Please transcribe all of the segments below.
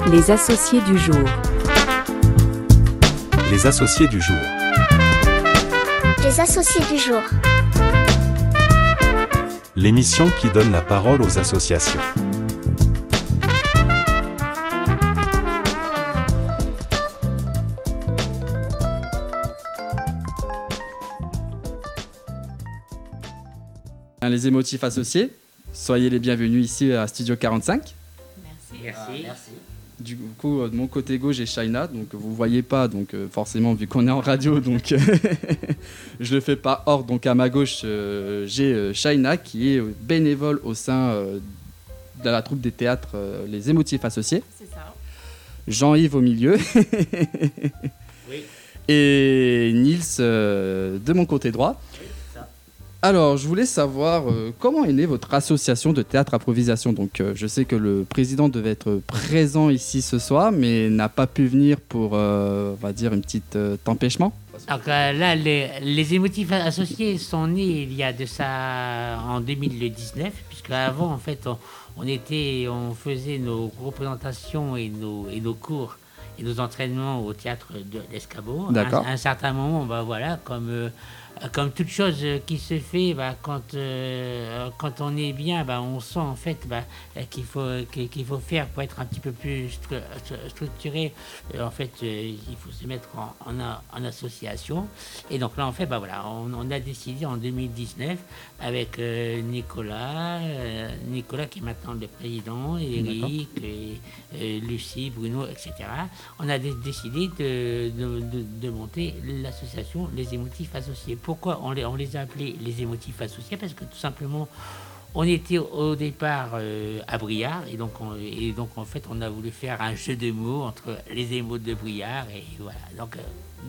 Les associés du jour. Les associés du jour. Les associés du jour. L'émission qui donne la parole aux associations. Les émotifs associés, soyez les bienvenus ici à Studio 45. Merci. Du coup, de mon côté gauche, j'ai Shaina, donc vous voyez pas, donc forcément vu qu'on est en radio, donc je le fais pas hors. Donc à ma gauche, j'ai Shaina qui est bénévole au sein de la troupe des théâtres Les Émotifs Associés. C'est ça. Jean-Yves au milieu. Oui. Et Nils de mon côté droit. Oui, c'est ça. Alors, je voulais savoir comment est née votre association de théâtre improvisation. Donc, je sais que le président devait être présent ici ce soir, mais n'a pas pu venir pour, on va dire, une petite empêchement. Alors là, les émotifs associés sont nés il y a de ça en 2019, puisque avant, en fait, on faisait nos représentations et nos cours et nos entraînements au théâtre de l'Escabeau. D'accord. À un certain moment, voilà, comme toute chose qui se fait, quand on est bien, on sent en fait qu'il faut faire pour être un petit peu plus structuré. En fait, il faut se mettre en association. Et donc là, en fait, on a décidé en 2019 avec Nicolas qui est maintenant le président, Eric, et Lucie, Bruno, etc. On a décidé de monter l'association Les Émotifs Associés. Pourquoi on les a appelés les émotifs associés? Parce que tout simplement, on était au départ à Briare, et donc en fait, on a voulu faire un jeu de mots entre les émots de Briare, et voilà. Donc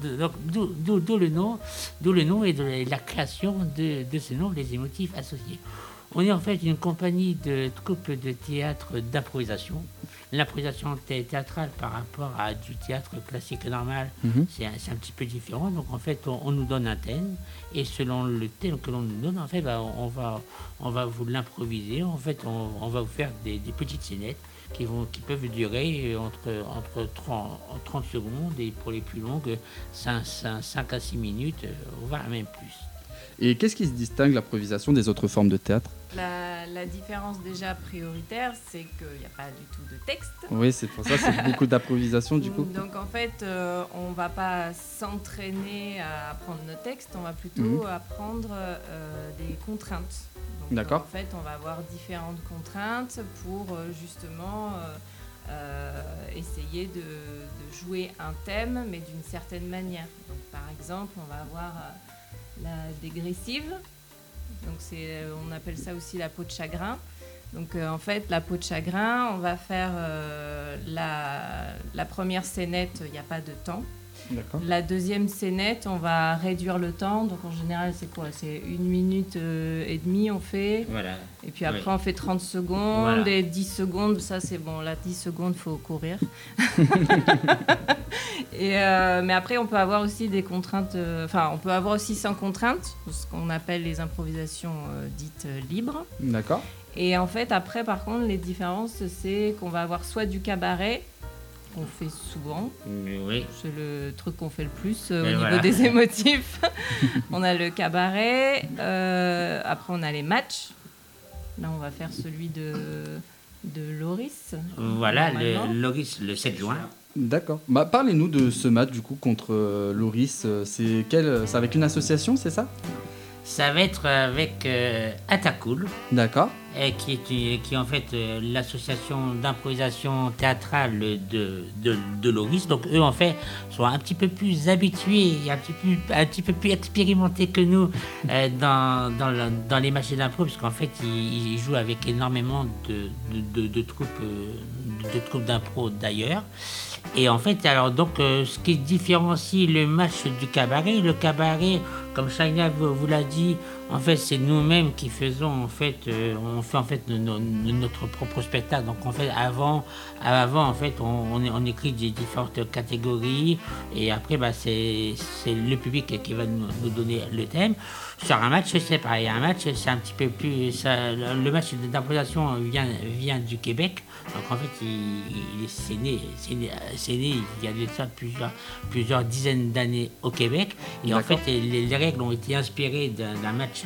d'où le nom et de la création de ce nom, les émotifs associés. On est en fait une compagnie de troupe de théâtre d'improvisation. L'improvisation théâtrale par rapport à du théâtre classique normal, c'est un petit peu différent. Donc en fait, on nous donne un thème, et selon le thème que l'on nous donne, en fait, on va vous l'improviser. En fait, on va vous faire des petites scénettes qui peuvent durer entre 30 secondes, et pour les plus longues, 5 à 6 minutes, voire même plus. Et qu'est-ce qui se distingue l'improvisation des autres formes de théâtre? La différence déjà prioritaire, c'est qu'il n'y a pas du tout de texte. Oui, c'est pour ça, c'est beaucoup d'improvisation du coup. Donc en fait, on ne va pas s'entraîner à apprendre nos textes, on va plutôt apprendre des contraintes. Donc, d'accord. En fait, on va avoir différentes contraintes pour justement essayer de jouer un thème, mais d'une certaine manière. Donc, par exemple, on va avoir la dégressive. Donc on appelle ça aussi la peau de chagrin. Donc en fait, la peau de chagrin, on va faire la première scénette, il n'y a pas de temps. D'accord. La deuxième scénette, on va réduire le temps. Donc en général, c'est quoi? C'est 1 minute et demie, on fait. Voilà. Et puis après, on fait 30 secondes, voilà. Et 10 secondes, ça c'est bon. Là, 10 secondes, il faut courir. Mais après, on peut avoir aussi des contraintes. On peut avoir aussi sans contraintes, ce qu'on appelle les improvisations dites libres. D'accord. Et en fait, après, par contre, les différences, c'est qu'on va avoir soit du cabaret, qu'on fait souvent. Oui. C'est le truc qu'on fait le plus au niveau des émotifs. On a le cabaret. Après, on a les matchs. Là, on va faire celui de Loris. Voilà, Loris, le 7 juin. D'accord. Parlez-nous de ce match du coup contre Loris. C'est avec une association, c'est ça? Ça va être avec Atacool. D'accord. Qui est en fait l'association d'improvisation théâtrale de Loris. Donc eux en fait sont un petit peu plus habitués, un petit peu plus expérimentés que nous dans les matchs d'impro, parce qu'en fait ils jouent avec énormément de troupes d'impro d'ailleurs. Et en fait, alors donc, ce qui différencie le match du cabaret, comme Shaina vous l'a dit, en fait, c'est nous-mêmes qui faisons, en fait, on fait en fait notre propre spectacle. Donc, en fait, avant en fait, on écrit des différentes catégories, et après, c'est le public qui va nous donner le thème. Sur un match, c'est pareil. Un match, c'est un petit peu plus. Le match d'improvisation vient du Québec. Donc, en fait, c'est né il y a de ça plusieurs dizaines d'années au Québec. Et en fait, les règles ont été inspirées d'un match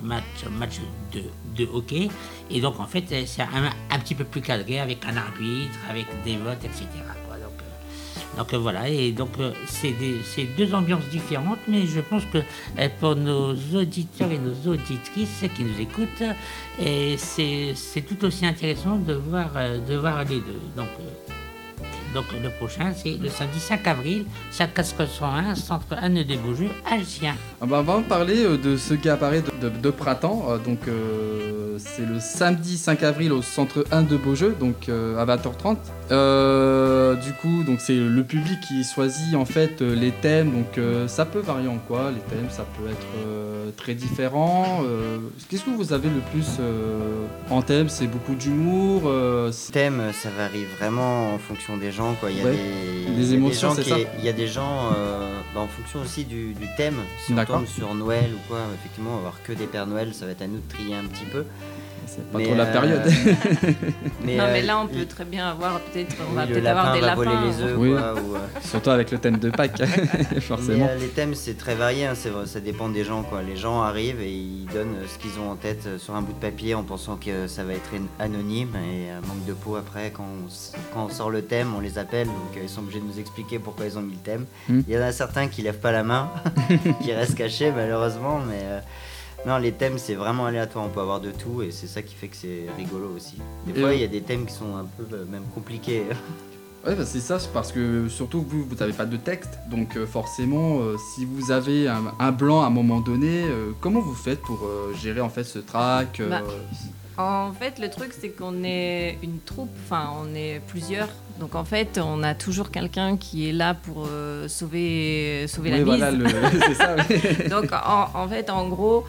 de hockey. Et donc, en fait, c'est un petit peu plus cadré, avec un arbitre, avec des votes, etc. Donc voilà, et donc c'est deux ambiances différentes, mais je pense que pour nos auditeurs et nos auditrices qui nous écoutent, c'est tout aussi intéressant de voir les deux. Donc le prochain, c'est le samedi 5 avril, 5401, Centre Anne des Beaujeu, à Gien. On va parler de ce qui apparaît de printemps. C'est le samedi 5 avril au Centre Anne de Beaujeu, donc à 20h30. Du coup, donc c'est le public qui choisit en fait les thèmes. Donc ça peut varier en quoi les thèmes, ça peut être très différent. Qu'est-ce que vous avez le plus en thème? C'est beaucoup d'humour. Thème, ça varie vraiment en fonction des gens, quoi. Il y a des émotions, c'est ça. Il y a des gens, en fonction aussi du thème. Si on tombe sur Noël ou quoi, effectivement, on va avoir que des Pères Noël, ça va être à nous de trier un petit peu. C'est pas trop la période. mais là, on peut très bien avoir on va peut-être lapin avoir des va lapins. voler les œufs, Oui. quoi, Surtout avec le thème de Pâques, forcément. Mais, les thèmes, c'est très varié, hein, ça dépend des gens, quoi. Les gens arrivent et ils donnent ce qu'ils ont en tête sur un bout de papier en pensant que ça va être anonyme, et manque de peau après, quand on sort le thème, on les appelle, donc ils sont obligés de nous expliquer pourquoi ils ont mis le thème. Il y en a certains qui lèvent pas la main, qui restent cachés malheureusement, mais... Non, les thèmes, c'est vraiment aléatoire, on peut avoir de tout, et c'est ça qui fait que c'est rigolo aussi. Des fois, il y a des thèmes qui sont un peu même compliqués. Ouais, c'est ça, c'est parce que surtout vous n'avez pas de texte, donc forcément, si vous avez un blanc à un moment donné, comment vous faites pour gérer en fait ce track En fait, le truc, c'est qu'on est une troupe, enfin, on est plusieurs. Donc, en fait, on a toujours quelqu'un qui est là pour sauver la mise. Voilà, c'est ça, oui. Donc, en fait, en gros,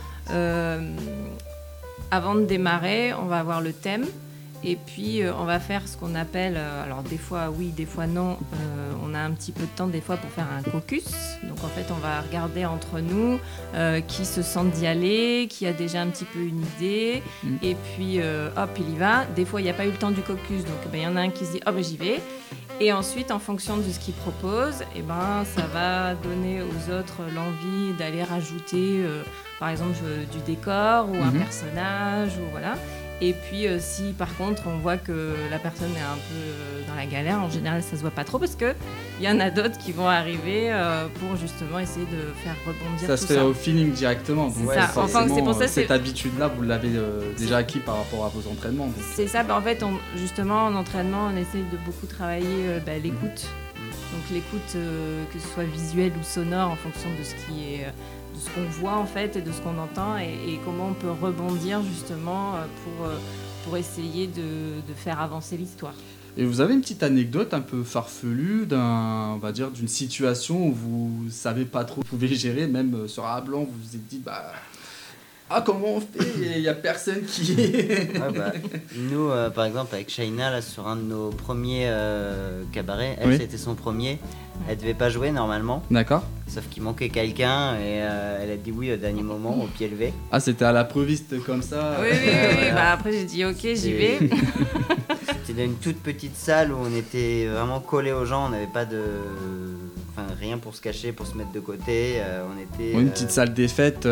avant de démarrer, on va avoir le thème. Et puis, on va faire ce qu'on appelle, alors des fois oui, des fois non, on a un petit peu de temps des fois pour faire un caucus. Donc en fait, on va regarder entre nous qui se sent d'y aller, qui a déjà un petit peu une idée. Et puis, hop, il y va. Des fois, il n'y a pas eu le temps du caucus, donc il y en a un qui se dit, oh j'y vais. Et ensuite, en fonction de ce qu'il propose, ça va donner aux autres l'envie d'aller rajouter, par exemple, du décor ou un personnage, ou voilà. Et puis si par contre on voit que la personne est un peu dans la galère, en général ça se voit pas trop parce que il y en a d'autres qui vont arriver pour justement essayer de faire rebondir ça tout se fait au feeling directement. Donc ça. Enfin, c'est pour ça, cette habitude-là, vous l'avez déjà acquis par rapport à vos entraînements. Donc. C'est ça, en fait, justement en entraînement, on essaye de beaucoup travailler l'écoute. Donc l'écoute, que ce soit visuelle ou sonore, en fonction de ce qui est... de ce qu'on voit en fait et de ce qu'on entend et comment on peut rebondir justement pour essayer de faire avancer l'histoire. Et vous avez une petite anecdote un peu farfelue d'une situation où vous savez pas trop, vous pouvez gérer, même sur un blanc, vous vous êtes dit comment on fait? Il n'y a personne qui... Nous, par exemple, avec Shaina, là, sur un de nos premiers cabarets, c'était son premier. Elle devait pas jouer normalement. D'accord. Sauf qu'il manquait quelqu'un et elle a dit oui au dernier moment, au pied levé. Ah, c'était à l'improviste comme ça. Oui. Après, j'ai dit ok, j'y vais. C'était dans une toute petite salle où on était vraiment collés aux gens. On n'avait pas rien pour se cacher, pour se mettre de côté. On était. Une petite salle des fêtes,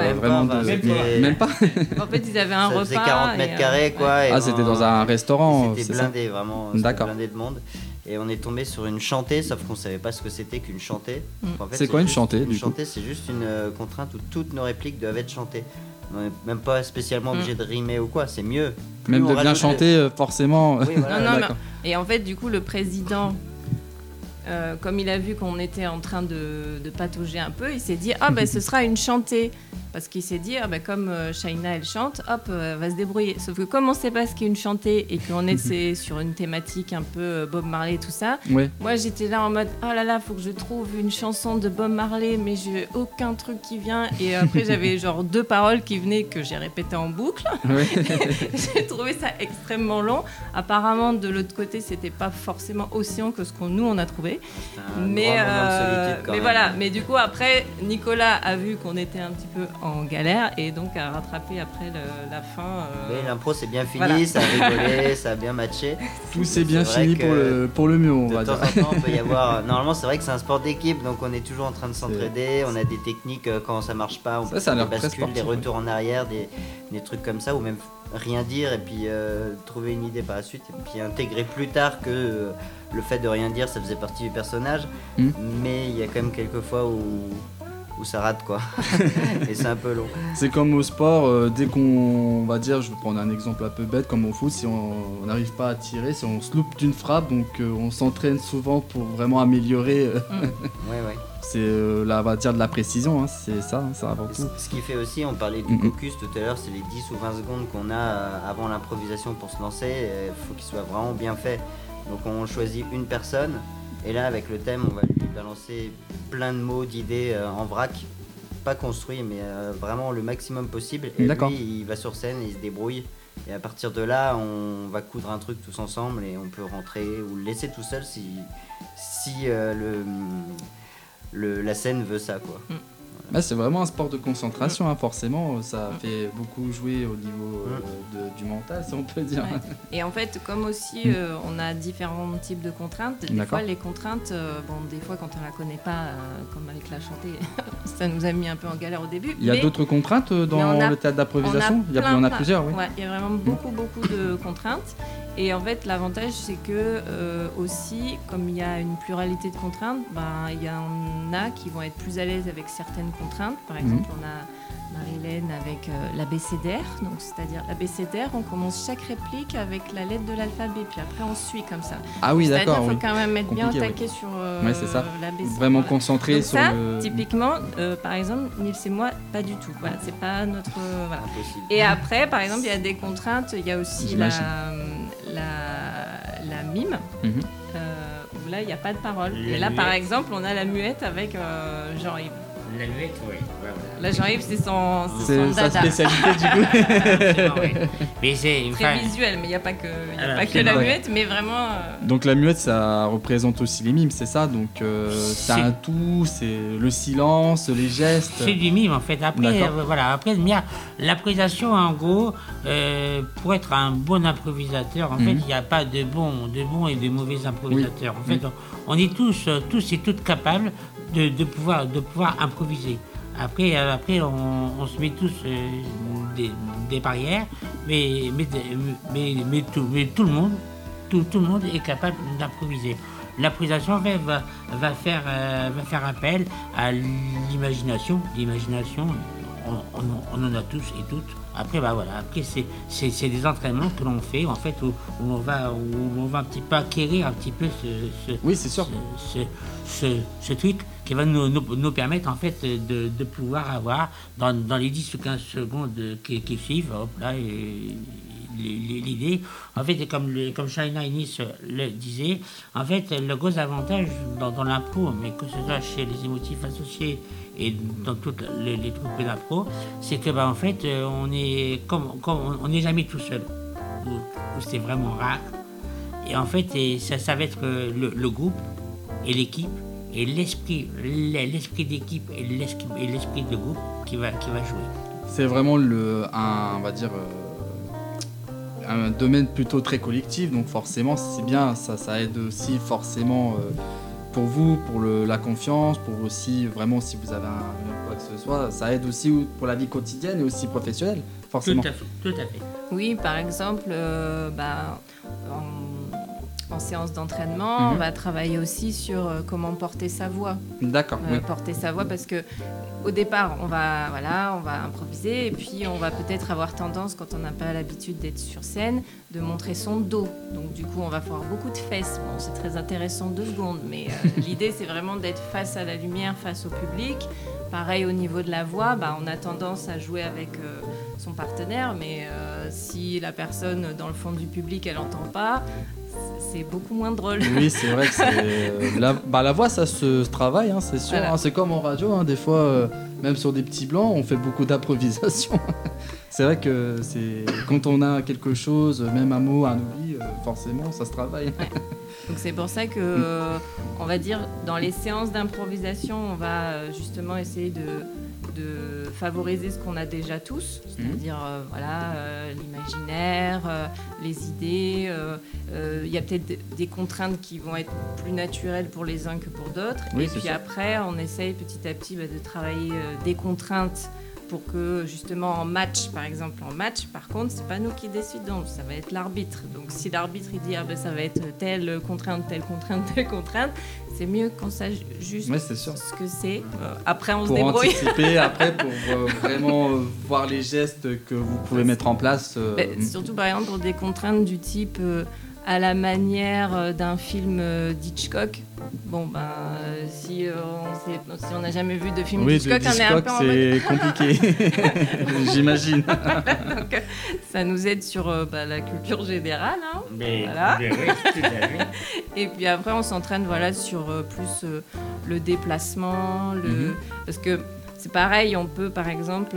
même pas. En fait, ils avaient un repas. C'était 40 mètres carrés, quoi. Ouais. C'était dans un restaurant. C'était blindé, vraiment. D'accord. Blindé de monde. Et on est tombé sur une chantée, sauf qu'on savait pas ce que c'était qu'une chantée. En fait, c'est quoi une chantée, du coup ? Une chantée, c'est juste une contrainte où toutes nos répliques doivent être chantées. On n'est même pas spécialement obligé de rimer ou quoi, c'est mieux. Même de bien chanter, forcément. Oui, voilà. Non. Et en fait, du coup, le président, comme il a vu qu'on était en train de patauger un peu, il s'est dit ce sera une chantée. parce qu'il s'est dit, comme Shaina elle chante, hop, elle va se débrouiller. Sauf que comme on ne sait pas ce qu'est une chantée et qu'on est sur une thématique un peu Bob Marley et tout ça, moi j'étais là en mode, oh là là, faut que je trouve une chanson de Bob Marley, mais j'ai aucun truc qui vient. Et après j'avais genre 2 paroles qui venaient que j'ai répétées en boucle. J'ai trouvé ça extrêmement long. Apparemment de l'autre côté c'était pas forcément aussi long que ce qu'on nous on a trouvé. Mais voilà. Mais du coup après Nicolas a vu qu'on était un petit peu en galère et donc a rattrapé après la fin. Oui, l'impro c'est bien fini, ça a rigolé, ça a bien matché. Tout s'est bien fini pour le mieux, on va dire. De temps en temps, on peut y avoir. Normalement, c'est vrai que c'est un sport d'équipe, donc on est toujours en train de s'entraider. On a des techniques quand ça marche pas, on peut faire des bascules, des retours en arrière, des trucs comme ça, ou même rien dire et puis trouver une idée par la suite et puis intégrer plus tard que le fait de rien dire, ça faisait partie du personnage. Mais il y a quand même quelques fois où ça rate quoi. Et c'est un peu long. C'est comme au sport, dès qu'on va dire, je vais prendre un exemple un peu bête comme au foot, si on n'arrive pas à tirer, si on se loupe d'une frappe, donc on s'entraîne souvent pour vraiment améliorer. Ouais. C'est là, on va dire de la précision, hein, c'est ça, ça avant tout. Ce qui fait aussi, on parlait du caucus tout à l'heure, c'est les 10 ou 20 secondes qu'on a avant l'improvisation pour se lancer, il faut qu'il soit vraiment bien fait. Donc on choisit une personne. Et là, avec le thème, on va lui balancer plein de mots, d'idées en vrac, pas construits, mais vraiment le maximum possible. Et lui, il va sur scène, il se débrouille. Et à partir de là, on va coudre un truc tous ensemble et on peut rentrer ou le laisser tout seul si la scène veut ça, quoi. Bah, c'est vraiment un sport de concentration, hein, forcément, ça fait beaucoup jouer au niveau du mental, si on peut dire. Ouais. Et en fait, comme aussi on a différents types de contraintes, des fois les contraintes, des fois quand on la connaît pas, comme avec la chantée, ça nous a mis un peu en galère au début. Il y a d'autres contraintes dans le théâtre d'improvisation ? Il y en a plusieurs, oui. Ouais, il y a vraiment beaucoup de contraintes. Et en fait, l'avantage, c'est que aussi, comme il y a une pluralité de contraintes, il y en a qui vont être plus à l'aise avec certaines contraintes. Par exemple, on a Marilène avec l'abécédaire. Donc, c'est-à-dire l'abécédaire, on commence chaque réplique avec la lettre de l'alphabet, puis après on suit comme ça. Ah oui, d'accord. C'est-à-dire qu'il faut quand même être bien au taquet sur c'est ça. l'abécédaire. Vraiment concentré donc sur ça, typiquement, par exemple, Nils et moi, pas du tout. Voilà, c'est pas notre... voilà. Impossible. Et après, par exemple, il y a des contraintes. Il y a aussi la mime, où là, il n'y a pas de parole. Et là, par exemple, on a la muette avec Jean-Yves. La muette, oui. Là, Jean-Yves, c'est son sa dada. spécialité, du coup. Mais c'est Très visuel, mais il n'y a pas que la muette, mais vraiment... Donc la muette, ça représente aussi les mimes, c'est ça ? Donc c'est un tout, c'est le silence, les gestes... C'est du mime, en fait. Après, après l'improvisation, en gros, pour être un bon improvisateur, en fait, il n'y a pas de bons et de mauvais improvisateurs. En fait, on est tous et toutes capables de pouvoir improviser. Après on se met tous des barrières, mais tout le monde est capable d'improviser. L'improvisation va faire appel à l'imagination. L'imagination, on en a tous et toutes. Après, après c'est des entraînements que l'on fait, en fait, où on va un petit peu acquérir un petit peu ce truc qui va nous permettre, en fait, de pouvoir avoir, dans les 10 ou 15 secondes qui suivent, hop là, l'idée, en fait, comme Shaina Innis le disait, en fait, le gros avantage dans l'impro, mais que ce soit chez les émotifs associés et dans toutes les troupes d'impro, c'est que en fait, on est on n'est jamais tout seul, ou c'est vraiment rare. Et en fait, ça va être le groupe et l'équipe et l'esprit d'équipe et l'esprit de groupe qui va jouer. C'est vraiment un domaine plutôt très collectif, donc forcément c'est bien, ça aide aussi forcément pour vous, pour la confiance, pour aussi vraiment si vous avez quoi que ce soit, ça aide aussi pour la vie quotidienne et aussi professionnelle, forcément. Tout à fait. Oui, par exemple, en séance d'entraînement, on va travailler aussi sur comment porter sa voix. D'accord. Porter sa voix parce que au départ, on va improviser et puis on va peut-être avoir tendance, quand on n'a pas l'habitude d'être sur scène, de montrer son dos. Donc du coup, on va avoir beaucoup de fesses. Bon, c'est très intéressant 2 secondes, mais l'idée, c'est vraiment d'être face à la lumière, face au public, Pareil au niveau de la voix, on a tendance à jouer avec son partenaire, mais si la personne dans le fond du public elle n'entend pas, c'est beaucoup moins drôle. Oui, c'est vrai que c'est la voix, ça se travaille, c'est sûr. Voilà. C'est comme en radio, des fois, même sur des petits blancs, on fait beaucoup d'improvisation. C'est vrai que quand on a quelque chose, même un mot, un oubli, forcément, ça se travaille. Donc c'est pour ça que, on va dire, dans les séances d'improvisation, on va justement essayer de favoriser ce qu'on a déjà tous, c'est-à-dire l'imaginaire, les idées. Il y a peut-être des contraintes qui vont être plus naturelles pour les uns que pour d'autres. Oui, et puis sûr. après, on essaye petit à petit de travailler des contraintes pour que justement en match, par contre, c'est pas nous qui décidons, ça va être l'arbitre. Donc si l'arbitre il dit ça va être telle contrainte, c'est mieux qu'on sache juste c'est sûr. ce que c'est. Après on se Pour débrouille. anticiper, après pour vraiment voir les gestes que vous pouvez mettre en place. Surtout par exemple pour des contraintes du type à la manière d'un film d'Hitchcock. Si on n'a jamais vu de film d'Hitchcock, on est un peu en mode... c'est compliqué, j'imagine. Donc, ça nous aide sur la culture générale. Mais oui, tout à fait. Et puis après, on s'entraîne sur plus le déplacement. Parce que c'est pareil, on peut par exemple...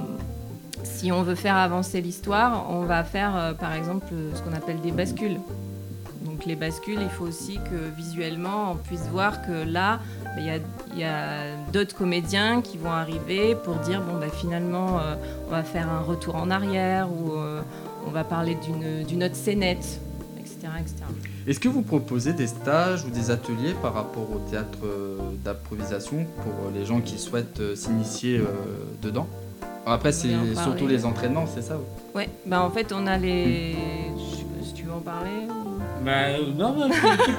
si on veut faire avancer l'histoire, on va faire par exemple ce qu'on appelle des bascules. Donc les bascules, il faut aussi que visuellement on puisse voir que là, il y a d'autres comédiens qui vont arriver pour dire finalement on va faire un retour en arrière ou on va parler d'une autre scénette, etc., etc. Est-ce que vous proposez des stages ou des ateliers par rapport au théâtre d'improvisation pour les gens qui souhaitent s'initier dedans ? Après, c'est surtout les entraînements, c'est ça ? Oui, en fait, on a les... Je sais pas si tu veux en parler. Non, tu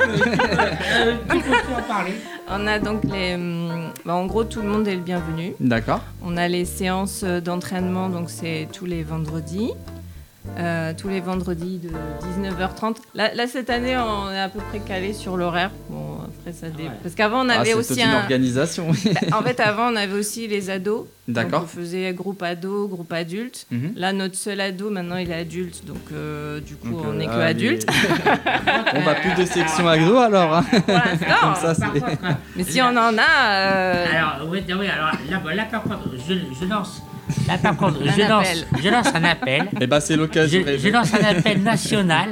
peux en parler. On a donc les... en gros, tout le monde est le bienvenu. D'accord. On a les séances d'entraînement, donc c'est tous les vendredis. Tous les vendredis de 19h30. Là, cette année, on est à peu près calé sur l'horaire. Après, ça dépend. Parce qu'avant, on avait aussi une organisation. En fait, avant, on avait aussi les ados. D'accord. Donc, on faisait groupe ado, groupe adulte. Là, notre seul ado, maintenant, il est adulte. Donc, du coup, on n'est que adulte. On va plus de section agro, alors. Pour l'instant. Comme ça, c'est... Mais si on en a... Alors, oui, alors là, par contre, je lance... Là, par contre, je lance un appel. Et c'est l'occasion. Je lance un appel national.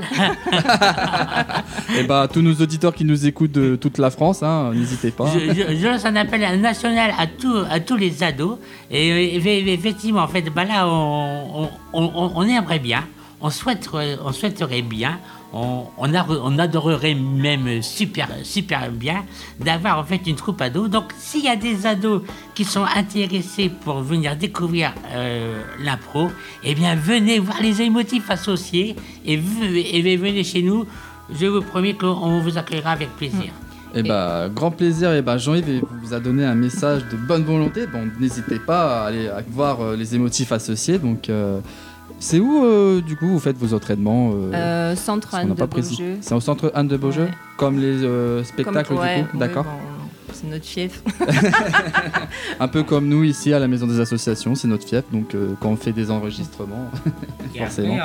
Et tous nos auditeurs qui nous écoutent de toute la France, n'hésitez pas. Je lance un appel national à tous les ados. Et effectivement, en fait, là, on aimerait bien, on souhaiterait bien. On adorerait même super bien d'avoir en fait une troupe ado. Donc s'il y a des ados qui sont intéressés pour venir découvrir l'impro, venez voir les émotifs associés et venez chez nous. Je vous promets qu'on vous accueillera avec plaisir. Grand plaisir. Jean-Yves vous a donné un message de bonne volonté. N'hésitez pas à aller voir les émotifs associés. Donc c'est où, du coup, vous faites vos entraînements Centre Anne de Beaujeu. C'est au centre Anne de Beaujeu, comme les spectacles, du coup. D'accord. C'est notre fief. Un peu comme nous, ici, à la Maison des Associations, c'est notre fief. Donc, quand on fait des enregistrements, forcément.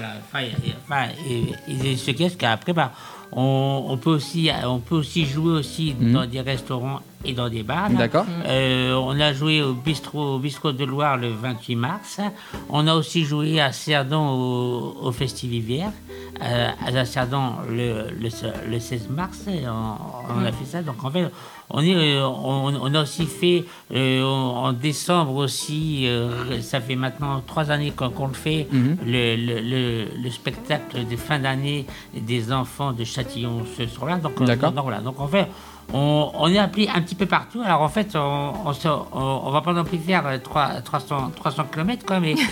Et ce qu'après, on peut aussi jouer aussi dans des restaurants et dans des bars. D'accord. On a joué au bistrot de Loire le 28 mars. On a aussi joué à Cerdon au Festivivière. À Cerdon le 16 mars. On a fait ça. Donc en fait, on a aussi fait en décembre aussi. Ça fait maintenant 3 années qu'on le fait. Le spectacle de fin d'année des enfants de Châtillon ce soir-là. Donc voilà. Donc en fait, on est appelé un petit peu partout. Alors en fait, on va pas non plus faire 300 km quoi, mais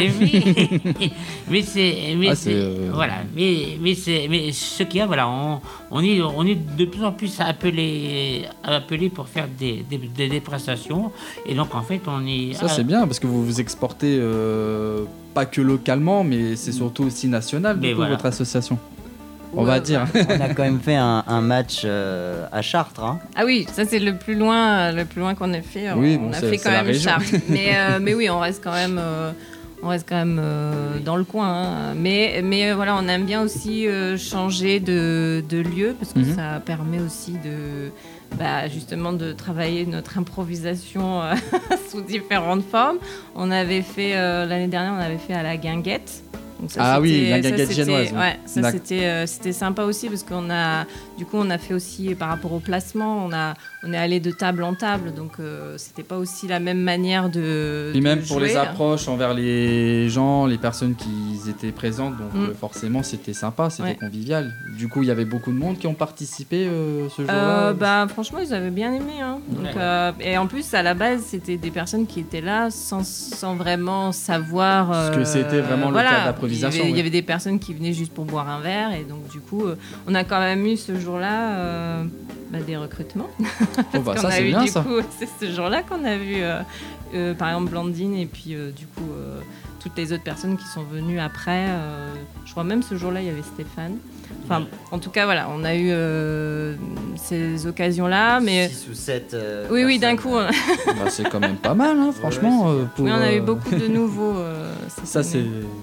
ce qu'il y a, voilà, on est de plus en plus appelé pour faire des prestations, et donc en fait on est. Ça c'est bien parce que vous vous exportez pas que localement, mais c'est surtout aussi national, du coup, votre association. on va dire. On a quand même fait un match à Chartres. Hein. Ah oui, ça c'est le plus loin qu'on ait fait. Oui, on bon, a c'est fait quand la même région. Chartres. Mais oui, on reste quand même dans le coin. Hein. Mais voilà, on aime bien aussi changer de lieu parce que ça permet aussi justement de travailler notre improvisation sous différentes formes. On avait fait l'année dernière, on avait fait à la Guinguette. Donc ça, oui, la ça, Guinguette génoise. Ouais, ça c'était sympa aussi parce qu'on a fait aussi par rapport au placement, on est allé de table en table, donc c'était pas aussi la même manière de. Et même de pour jouer. les approches envers les gens, les personnes qui étaient présentes, donc forcément c'était sympa, c'était convivial. Du coup, il y avait beaucoup de monde qui ont participé ce jour-là. Franchement, ils avaient bien aimé. Hein. Donc, et en plus, à la base, c'était des personnes qui étaient là sans vraiment savoir. Ce que c'était vraiment le cas d'approvisation. Il y avait des personnes qui venaient juste pour boire un verre, et donc du coup, on a quand même eu ce jour-là des recrutements. Ça c'est bien ça. C'est ce jour-là qu'on a vu, par exemple, Blandine, et puis du coup, toutes les autres personnes qui sont venues après. Je crois même ce jour-là, il y avait Stéphane. Enfin, en tout cas, voilà, on a eu ces occasions-là, mais 6 ou 7. oui, d'un coup. C'est quand même pas mal, hein, franchement. Oui, on a eu beaucoup de nouveaux. Ça c'est.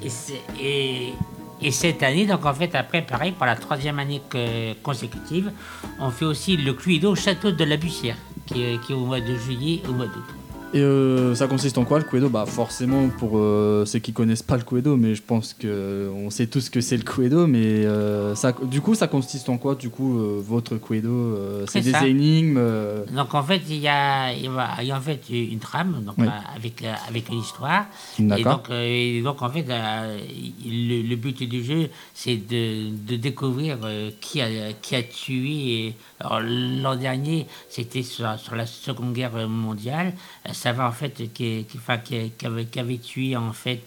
Et cette année, donc en fait, après, pareil, pour la 3e année consécutive, on fait aussi le Cluedo au château de la Bussière, qui est au mois de juillet et au mois d'août. Et ça consiste en quoi le Cluedo ? Forcément pour ceux qui connaissent pas le Cluedo, mais je pense qu'on sait tous que c'est le Cluedo, mais du coup ça consiste en quoi votre Cluedo c'est des énigmes Donc en fait il y a en fait une trame donc, avec une histoire. D'accord. Et donc en fait le but du jeu c'est de découvrir qui a tué. Alors, l'an dernier c'était sur la Seconde Guerre mondiale. Savoir en fait qui avait tué en fait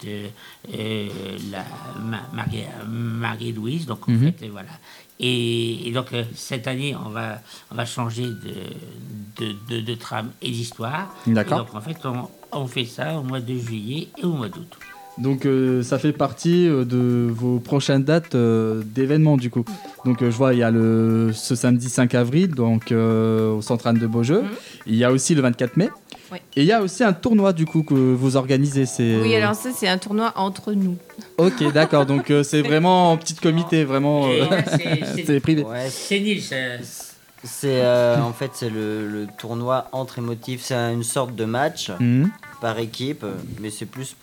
Marie-Louise, donc en fait voilà. Et donc cette année on va changer de trame et d'histoire. D'accord. Et donc en fait on fait ça au mois de juillet et au mois d'août. Donc ça fait partie de vos prochaines dates d'événements du coup. Donc je vois il y a ce samedi 5 avril donc au Centre Anne de Beaujeu. Il y a aussi le 24 mai. Oui. Et il y a aussi un tournoi du coup que vous organisez. Oui, alors ça c'est un tournoi entre nous. Ok, d'accord. Donc c'est vraiment en petit comité, vraiment. C'est privé. Ouais, c'est nul. C'est en fait c'est le tournoi entre émotifs. C'est une sorte de match par équipe, mais c'est plus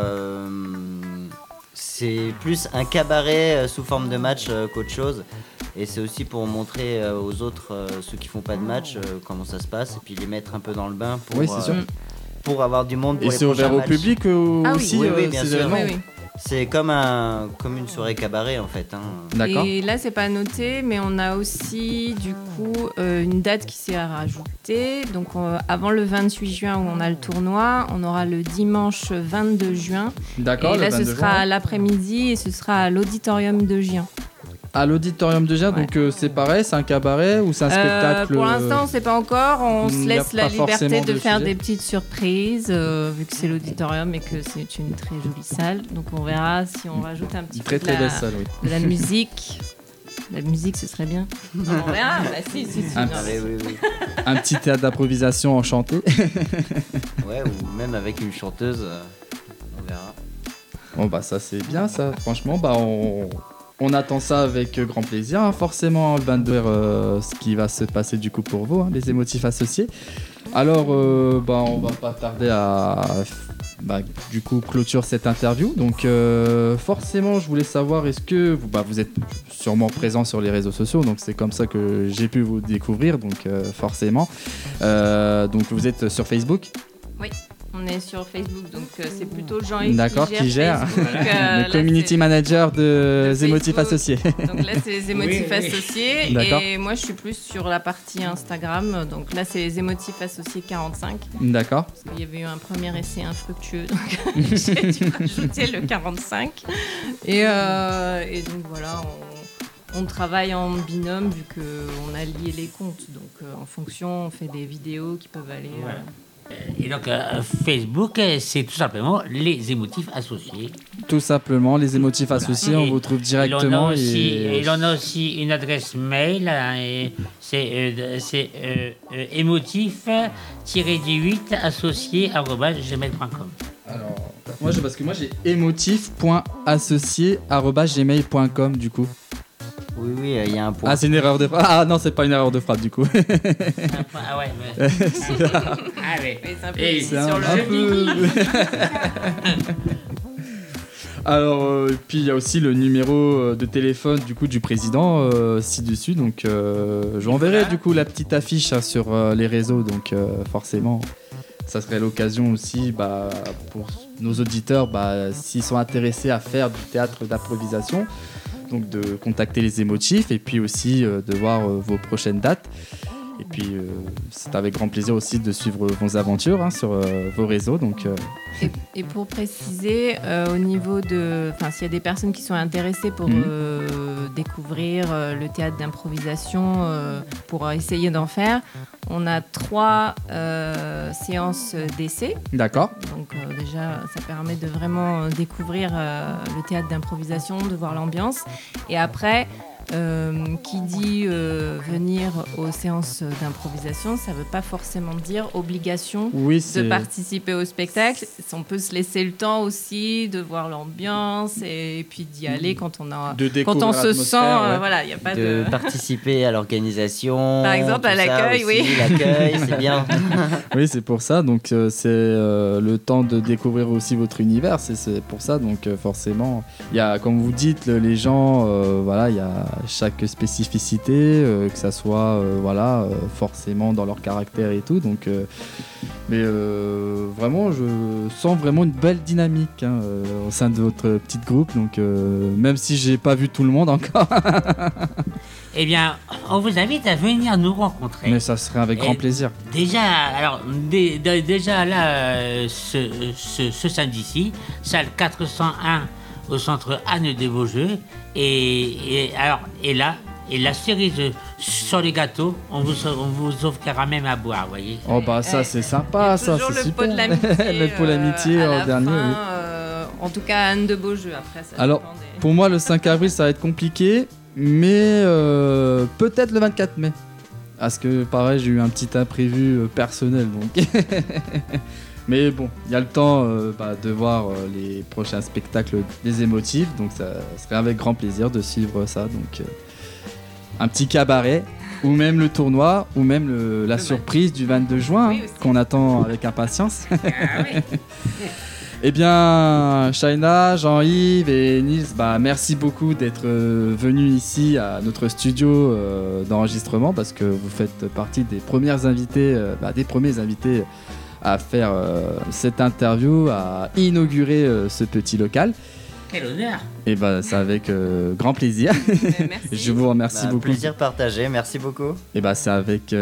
c'est plus un cabaret sous forme de match qu'autre chose. Et c'est aussi pour montrer aux autres, ceux qui font pas de match, comment ça se passe, et puis les mettre un peu dans le bain pour avoir du monde. Pour et c'est ouvert au public aussi. Oui, bien sûr. Oui. C'est comme une soirée cabaret en fait. Hein. D'accord. Et là c'est pas noté, mais on a aussi du coup une date qui s'est rajoutée. Donc avant le 28 juin où on a le tournoi, on aura le dimanche 22 juin. D'accord. Et là ce sera à l'après-midi et ce sera à l'auditorium de Gien. À l'auditorium de Gien, donc c'est pareil, c'est un cabaret ou c'est un spectacle Pour l'instant, on ne sait pas encore. On se laisse la liberté de faire sujet. des petites surprises, vu que c'est l'auditorium et que c'est une très jolie salle. Donc on verra si on rajoute un petit peu très belle salle, oui. de la musique. La musique, ce serait bien. Non, on verra. Si. Oui. Un petit théâtre d'improvisation enchanté. Ouais, ou même avec une chanteuse, on verra. Bon ça c'est bien ça. Franchement, on attend ça avec grand plaisir, hein. Forcément, le 22, ce qui va se passer du coup pour vous, hein, les émotifs associés. Alors, on va pas tarder à du coup clôture cette interview. Donc, forcément, je voulais savoir, est-ce que vous êtes sûrement présent sur les réseaux sociaux, donc c'est comme ça que j'ai pu vous découvrir, donc forcément. Donc, vous êtes sur Facebook ? Oui. On est sur Facebook, donc c'est plutôt Jean-Yves qui gère. Facebook, le community manager des émotifs associés. Donc là, c'est les émotifs associés. D'accord. Et moi, je suis plus sur la partie Instagram. Donc là, c'est les émotifs associés 45. D'accord. Parce qu'il y avait eu un premier essai infructueux, donc j'ai dû rajouter le 45. Et donc voilà, on travaille en binôme vu qu'on a lié les comptes. Donc en fonction, on fait des vidéos qui peuvent aller... Et donc, Facebook, c'est tout simplement les émotifs associés. Tout simplement, les émotifs associés, on vous trouve directement. Il en a aussi une adresse mail, hein, et c'est émotif-18 associé@gmail.com. Alors, parce que moi j'ai émotif.associé@gmail.com du coup. Oui, il y a un point. Ah, c'est une erreur de frappe. Ah non, c'est pas une erreur de frappe du coup. Ah ouais, mais... ah ouais. C'est un peu sur le Alors, puis il y a aussi le numéro de téléphone du coup du président ci-dessus. Donc, je vous enverrai du coup la petite affiche sur les réseaux. Donc, forcément, ça serait l'occasion aussi pour nos auditeurs, s'ils sont intéressés à faire du théâtre d'improvisation, donc de contacter les émotifs et puis aussi de voir vos prochaines dates. Et puis, c'est avec grand plaisir aussi de suivre vos aventures sur vos réseaux. Donc, Et pour préciser, au niveau de... Enfin, s'il y a des personnes qui sont intéressées pour découvrir le théâtre d'improvisation, pour essayer d'en faire, on a 3 séances d'essai. D'accord. Donc déjà, ça permet de vraiment découvrir le théâtre d'improvisation, de voir l'ambiance. Et après... qui dit venir aux séances d'improvisation, ça ne veut pas forcément dire obligation de participer au spectacle. On peut se laisser le temps aussi de voir l'ambiance et puis d'y aller quand on se sent. Voilà, y a pas de participer à l'organisation. Par exemple, à l'accueil, oui. L'accueil, c'est bien. Oui, c'est pour ça. Donc, c'est le temps de découvrir aussi votre univers. C'est pour ça. Donc, forcément, il y a, comme vous dites, les gens, il y a chaque spécificité, que ça soit forcément dans leur caractère et tout. Donc, mais vraiment, je sens vraiment une belle dynamique au sein de votre petit groupe. Donc, même si j'ai pas vu tout le monde encore. Eh bien, on vous invite à venir nous rencontrer. Mais ça serait avec grand plaisir. Déjà là, ce samedi-ci, salle 401 au centre Anne des Vosges. Et la cerise sur les gâteaux, on vous offrira même à boire, vous voyez. Oh ça c'est sympa, ça c'est super. Pot de l'amitié. Le pot de l'amitié au dernier. Fin, oui. En tout cas, Anne de Beaujeu. Après, ça alors, pour moi, le 5 avril, ça va être compliqué, mais peut-être le 24 mai. Parce que pareil, j'ai eu un petit imprévu personnel, donc. Mais bon, il y a le temps de voir les prochains spectacles des émotifs, donc ça serait avec grand plaisir de suivre ça. Donc un petit cabaret, ou même le tournoi, ou même la surprise du 22 juin qu'on attend avec impatience. Ah oui. Eh bien, Shaina, Jean-Yves et Nils, merci beaucoup d'être venus ici à notre studio d'enregistrement, parce que vous faites partie des premiers invités à faire cette interview, à inaugurer ce petit local. Quel honneur. Et c'est avec grand plaisir. Merci. Je vous remercie beaucoup. Plaisir partagé, merci beaucoup. Et c'est avec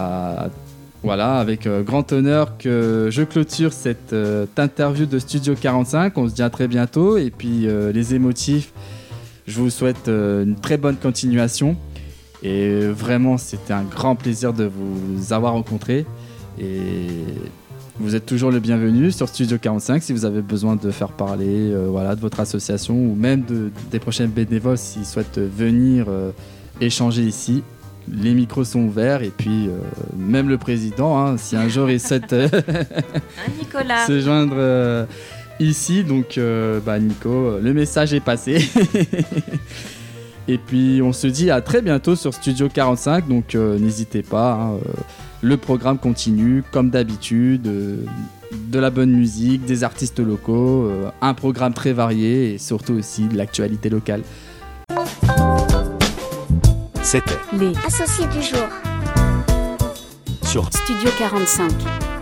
avec grand honneur que je clôture cette interview de Studio 45. On se dit à très bientôt. Et puis les émotifs, je vous souhaite une très bonne continuation. Et vraiment, c'était un grand plaisir de vous avoir rencontré. Et vous êtes toujours le bienvenu sur Studio 45 si vous avez besoin de faire parler de votre association ou même des prochains bénévoles s'ils souhaitent venir échanger ici. Les micros sont ouverts et puis même le président, si un jour il souhaite Nicolas. se joindre ici. Donc Nico, le message est passé. Et puis on se dit à très bientôt sur Studio 45, donc n'hésitez pas. Le programme continue comme d'habitude, de la bonne musique, des artistes locaux, un programme très varié et surtout aussi de l'actualité locale. C'était Les associés du jour sur Studio 45.